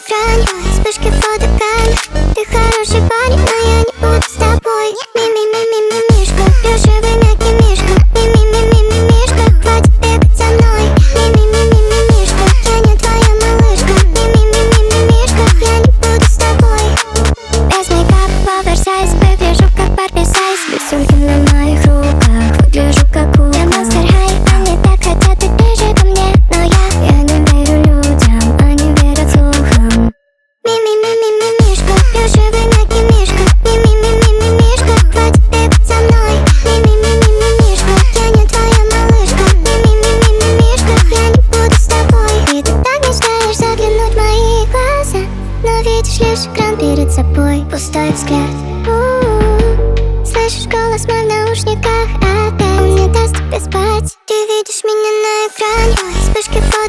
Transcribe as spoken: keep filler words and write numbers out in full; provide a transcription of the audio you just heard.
экране. Вспышки фотокамер. Ты хороший парень, но я не буду с тобой. Ми-ми-ми-ми-ми-мишка, плюшевый мягкий мишка. Ми-ми-ми-ми-ми-мишка, хватит бегать за мной. Ми-ми-ми-ми-ми-мишка, я не твоя малышка. Ми-ми-ми-ми-ми-мишка, я не буду с тобой. Без мейкапа, оверсайз, выгляжу как Барби Сайз. Без сумки на моих руках, выгляжу как кукла. Я Monster High, они так хотят быть ближе ко мне, но я, я не верю людям, они верят слухам. Ми-ми-ми-ми-ми-мишка, плюшевый мягкий мишка. Ми-ми-ми-ми-ми-мишка, хватит бегать за мной. Ми-ми-ми-ми-ми-мишка, я не твоя малышка. Ми-ми-ми-ми-ми-мишка, я не буду с тобой. И ты так мечтаешь заглянуть в мои глаза, но видишь лишь экран перед собой, пустой взгляд. У-у-у. Слышишь голос мой в наушниках опять. Он не даст тебе спать. Ты видишь меня на экране. Вспышки фото.